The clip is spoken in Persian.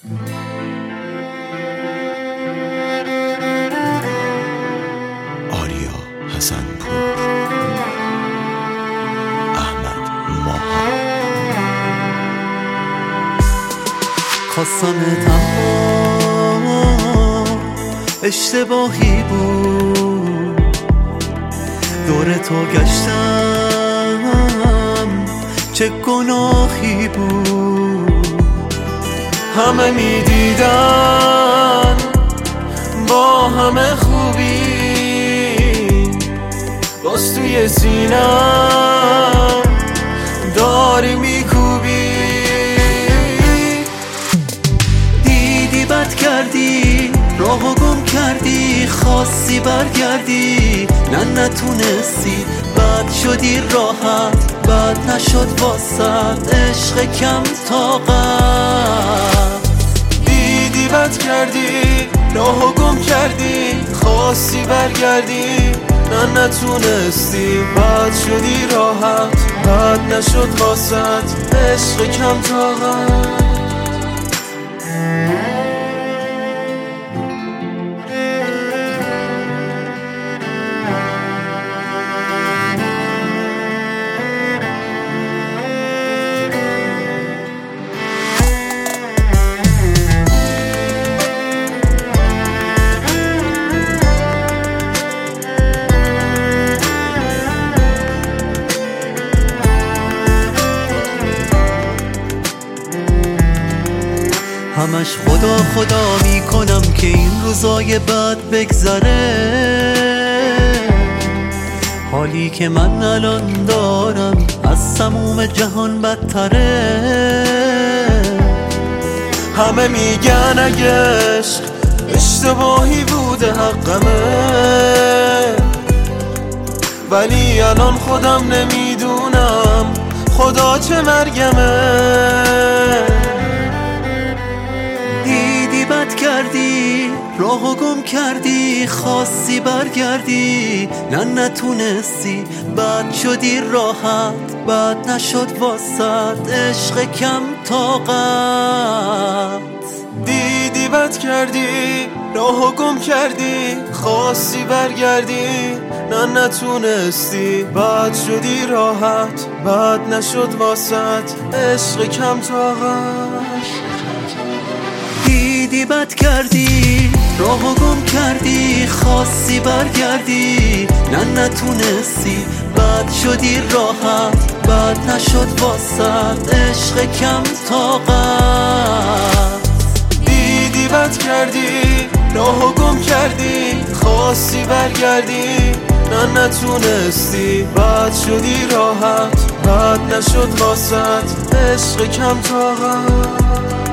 آریا حسن‌پور، احمد ماها. خواستم تنها اشتباهی بود، دور تو گشتم چه گناهی بود. همه میدیدن با همه خوبی، باز توی سینم داری میکوبی. دیدی بد کردی، راهو گم کردی، خواستی برگردی نتونستی. بد شدی راحت، بد نشد واسد عشق کم طاقت. دیدی بد کردی، راهو گم کردی، خواستی برگردی نتونستی. بد شدی راحت، بد نشد واسد عشق کم طاقت. همش خدا خدا میکنم که این روزای بد بگذره، حالی که من الان دارم از تموم جهان بدتره. همه میگن اگه عشق اشتباهی بوده حقمه، ولی الان خودم نمیدونم خدا چه مرگمه. بد کردی، راهو گم کردی، خواستی برگردی نتونستی. بد شدی راحت، بد نشد واسد عشق کم طاقت. دیدی بد کردی، راهو گم کردی، خواستی برگردی نتونستی. بد شدی راحت، بد نشد واسد عشق کم طاقت. دیدی بد کردی، راهو گم کردی، خواستی برگردی نتونستی. بد شدی راحت، بد نشد واسد عشق کم طاقت. دیدی بد کردی، راهو گم کردی، خواستی برگردی نتونستی. بد شدی راحت، بد نشد واسد عشق کم طاقت.